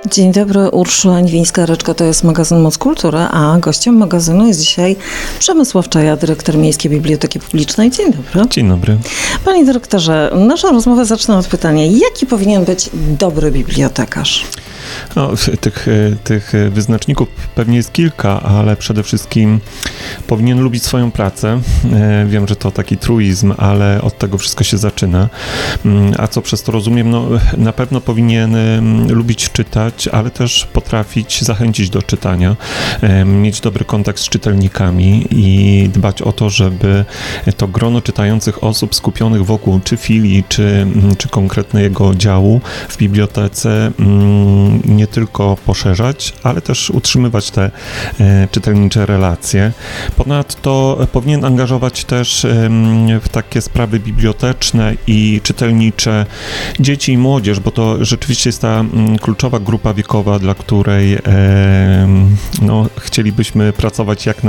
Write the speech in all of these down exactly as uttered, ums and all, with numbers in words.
Dzień dobry, Urszula Niwińska-Ryczko, to jest magazyn Moc Kultury, a gościem magazynu jest dzisiaj Przemysław Czaja, dyrektor Miejskiej Biblioteki Publicznej. Dzień dobry. Dzień dobry. Panie dyrektorze, naszą rozmowę zacznę od pytania, jaki powinien być dobry bibliotekarz? No, tych, tych wyznaczników pewnie jest kilka, ale przede wszystkim powinien lubić swoją pracę. Wiem, że to taki truizm, ale od tego wszystko się zaczyna. A co przez to rozumiem? No, na pewno powinien lubić czytać, ale też potrafić zachęcić do czytania, mieć dobry kontakt z czytelnikami i dbać o to, żeby to grono czytających osób skupionych wokół czy filii, czy, czy konkretnego działu w bibliotece nie tylko poszerzać, ale też utrzymywać te e, czytelnicze relacje. Ponadto powinien angażować też e, w takie sprawy biblioteczne i czytelnicze dzieci i młodzież, bo to rzeczywiście jest ta m, kluczowa grupa wiekowa, dla której e, no, chcielibyśmy pracować jak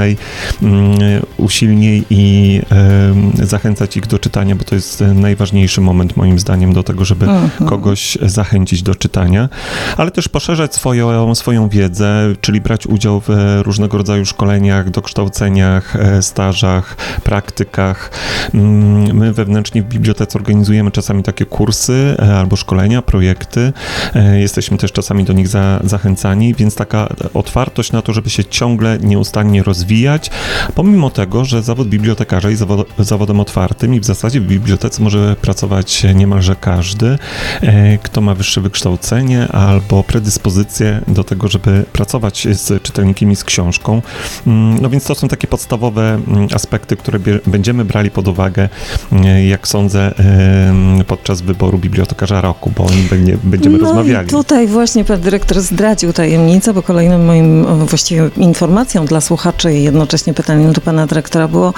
najusilniej i e, zachęcać ich do czytania, bo to jest najważniejszy moment moim zdaniem do tego, żeby uh-huh. kogoś zachęcić do czytania, ale też poszerzać swoją, swoją wiedzę, czyli brać udział w różnego rodzaju szkoleniach, dokształceniach, stażach, praktykach. My wewnętrznie w bibliotece organizujemy czasami takie kursy albo szkolenia, projekty. Jesteśmy też czasami do nich za, zachęcani, więc taka otwartość na to, żeby się ciągle nieustannie rozwijać, pomimo tego, że zawód bibliotekarza jest zawod, zawodem otwartym i w zasadzie w bibliotece może pracować niemalże każdy, kto ma wyższe wykształcenie albo predyspozycję do tego, żeby pracować z czytelnikiem i z książką. No więc to są takie podstawowe aspekty, które bie- będziemy brali pod uwagę, jak sądzę, podczas wyboru bibliotekarza roku, bo o nim będzie, będziemy no rozmawiali. I tutaj właśnie pan dyrektor zdradził tajemnicę, bo kolejnym moim właściwie informacją dla słuchaczy i jednocześnie pytaniem do pana dyrektora było,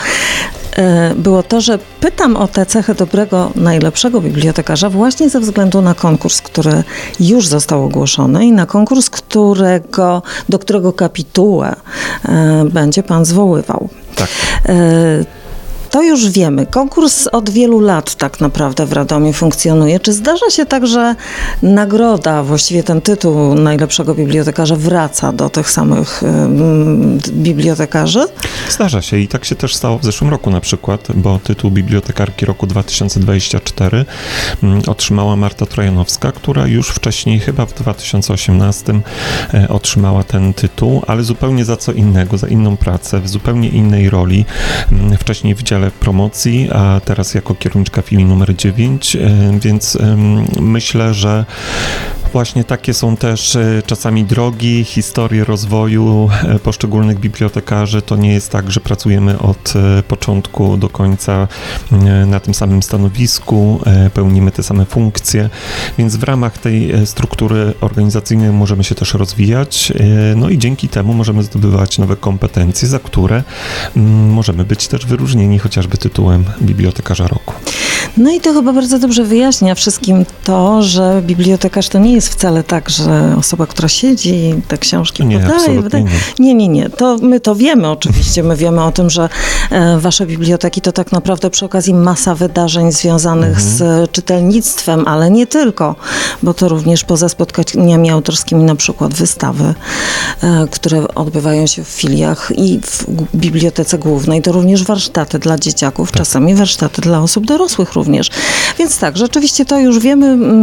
było to, że pytam o te cechy dobrego, najlepszego bibliotekarza właśnie ze względu na konkurs, który już został ogłoszony i na konkurs, którego, do którego kapitułę e, będzie pan zwoływał. Tak. E, To już wiemy. Konkurs od wielu lat tak naprawdę w Radomiu funkcjonuje. Czy zdarza się tak, że nagroda, właściwie ten tytuł najlepszego bibliotekarza wraca do tych samych y, bibliotekarzy? Zdarza się i tak się też stało w zeszłym roku na przykład, bo tytuł bibliotekarki roku dwa tysiące dwudziestego czwartego mm, otrzymała Marta Trojanowska, która już wcześniej, chyba w dwa tysiące osiemnastym e, otrzymała ten tytuł, ale zupełnie za co innego, za inną pracę, w zupełnie innej roli. Mm, wcześniej w dziale promocji, a teraz jako kierowniczka filii numer dziewięć, więc myślę, że właśnie takie są też czasami drogi, historie rozwoju poszczególnych bibliotekarzy. To nie jest tak, że pracujemy od początku do końca na tym samym stanowisku, pełnimy te same funkcje, więc w ramach tej struktury organizacyjnej możemy się też rozwijać, no i dzięki temu możemy zdobywać nowe kompetencje, za które możemy być też wyróżnieni chociażby tytułem bibliotekarza roku. No i to chyba bardzo dobrze wyjaśnia wszystkim to, że bibliotekarz to nie jest wcale tak, że osoba, która siedzi i te książki nie, podaje. wydaje. Nie. nie, nie, nie. To my to wiemy oczywiście. My wiemy o tym, że e, wasze biblioteki to tak naprawdę przy okazji masa wydarzeń związanych mhm. z czytelnictwem, ale nie tylko, bo to również poza spotkaniami autorskimi na przykład wystawy, e, które odbywają się w filiach i w bibliotece głównej, to również warsztaty dla dzieciaków, tak. czasami warsztaty dla osób dorosłych również. Więc tak, rzeczywiście to już wiemy.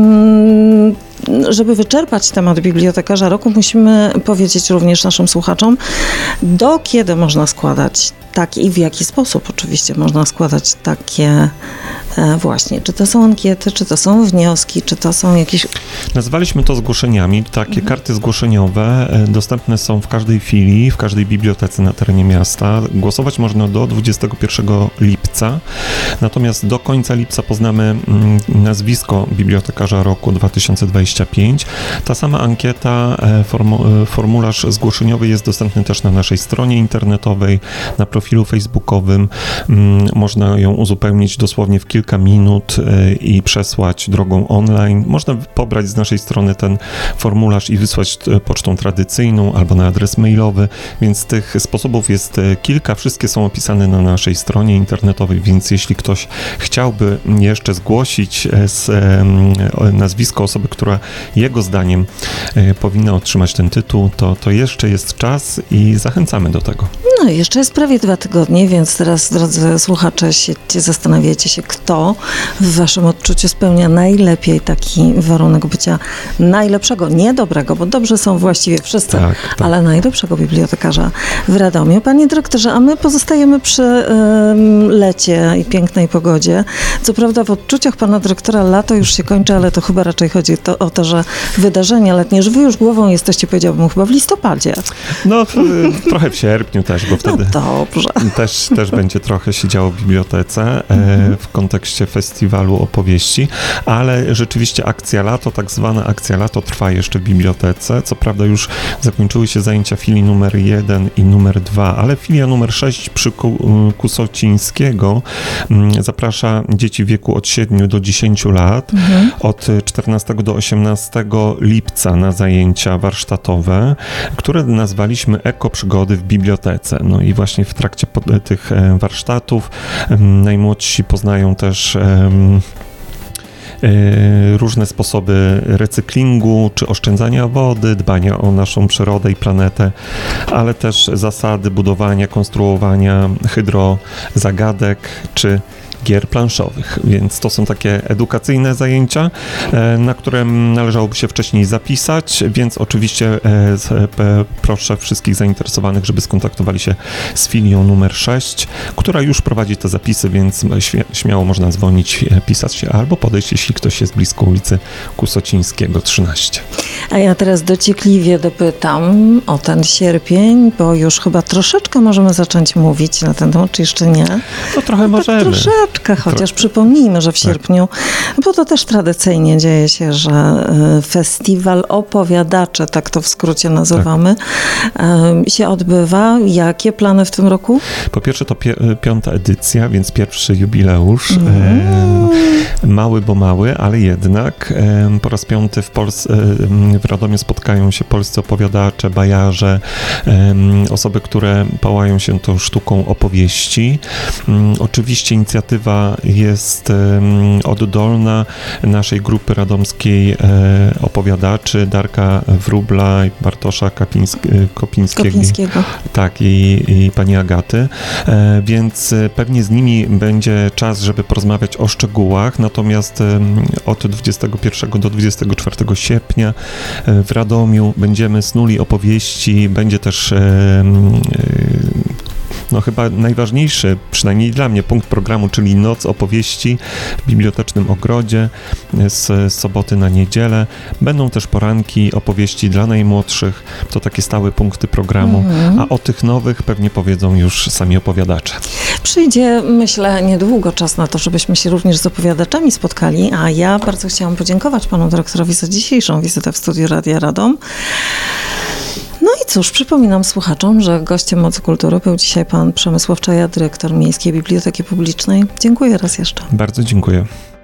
Mm, żeby wyczerpać temat bibliotekarza roku, musimy powiedzieć również naszym słuchaczom, do kiedy można składać takie i w jaki sposób oczywiście można składać takie e, właśnie, czy to są ankiety, czy to są wnioski, czy to są jakieś... Nazwaliśmy to zgłoszeniami. Takie mhm. karty zgłoszeniowe e, dostępne są w każdej filii, w każdej bibliotece na terenie miasta. Głosować można do dwudziestego pierwszego lipca, natomiast do końca lipca poznamy mm, nazwisko bibliotekarza roku dwa tysiące dwudziestego piątego. Ta sama ankieta, e, formu, e, formularz zgłoszeniowy jest dostępny też na naszej stronie internetowej, na profilu profilu facebookowym. Można ją uzupełnić dosłownie w kilka minut i przesłać drogą online. Można pobrać z naszej strony ten formularz i wysłać pocztą tradycyjną albo na adres mailowy, więc tych sposobów jest kilka. Wszystkie są opisane na naszej stronie internetowej, więc jeśli ktoś chciałby jeszcze zgłosić z, nazwisko osoby, która jego zdaniem powinna otrzymać ten tytuł, to, to jeszcze jest czas i zachęcamy do tego. No jeszcze jest prawie dwa tygodnie, więc teraz, drodzy słuchacze, siedźcie, zastanawiacie się, kto w waszym odczuciu spełnia najlepiej taki warunek bycia najlepszego, nie dobrego, bo dobrze są właściwie wszyscy, tak, tak. ale najlepszego bibliotekarza w Radomiu. Panie dyrektorze, a my pozostajemy przy y, lecie i pięknej pogodzie. Co prawda w odczuciach pana dyrektora lato już się kończy, ale to chyba raczej chodzi to, o to, że wydarzenia letnie, że wy już głową jesteście, powiedziałbym, chyba w listopadzie. No, y, trochę w sierpniu też, bo wtedy no dobrze. Też, też będzie trochę się działo w bibliotece e, w kontekście festiwalu opowieści, ale rzeczywiście akcja lato, tak zwana akcja lato trwa jeszcze w bibliotece. Co prawda już zakończyły się zajęcia filii numer jeden i numer dwa, ale filia numer sześć przy Kusocińskiego m, zaprasza dzieci w wieku od siedmiu do dziesięciu lat, mhm. od czternastego do osiemnastego lipca na zajęcia warsztatowe, które nazwaliśmy Eko Przygody w bibliotece. No i właśnie w trakcie tych warsztatów najmłodsi poznają też różne sposoby recyklingu czy oszczędzania wody, dbania o naszą przyrodę i planetę, ale też zasady budowania, konstruowania hydrozagadek czy gier planszowych, więc to są takie edukacyjne zajęcia, na które należałoby się wcześniej zapisać, więc oczywiście proszę wszystkich zainteresowanych, żeby skontaktowali się z filią numer sześć, która już prowadzi te zapisy, więc śmiało można dzwonić, pisać się albo podejść, jeśli ktoś jest blisko ulicy Kusocińskiego trzynaście. A ja teraz dociekliwie dopytam o ten sierpień, bo już chyba troszeczkę możemy zacząć mówić na ten temat, czy jeszcze nie? No trochę no, możemy. Tak troszeczkę, chociaż Tro... przypomnijmy, że w sierpniu, tak. bo to też tradycyjnie dzieje się, że festiwal opowiadaczy, tak to w skrócie nazywamy, tak. się odbywa. Jakie plany w tym roku? Po pierwsze to pi- piąta edycja, więc pierwszy jubileusz. Mm. E, mały, bo mały, ale jednak e, po raz piąty w Polsce e, w Radomiu spotkają się polscy opowiadacze, bajarze, um, osoby, które pałają się tą sztuką opowieści. Um, oczywiście inicjatywa jest um, oddolna naszej grupy radomskiej e, opowiadaczy, Darka Wróbla i Bartosza Kapińsk- Kopińskiego. Kopińskiego. Tak, i, i pani Agaty, e, więc pewnie z nimi będzie czas, żeby porozmawiać o szczegółach, natomiast e, od dwudziestego pierwszego do dwudziestego czwartego sierpnia w Radomiu będziemy snuli opowieści, będzie też e, no chyba najważniejszy, przynajmniej dla mnie, punkt programu, czyli Noc Opowieści w Bibliotecznym Ogrodzie z soboty na niedzielę. Będą też poranki opowieści dla najmłodszych, to takie stałe punkty programu, mm. a o tych nowych pewnie powiedzą już sami opowiadacze. Przyjdzie, myślę, niedługo czas na to, żebyśmy się również z opowiadaczami spotkali, a ja bardzo chciałam podziękować panu dyrektorowi za dzisiejszą wizytę w studiu Radia Radom. No i cóż, przypominam słuchaczom, że gościem Mocy Kultury był dzisiaj pan Przemysław Czaja, dyrektor Miejskiej Biblioteki Publicznej. Dziękuję raz jeszcze. Bardzo dziękuję.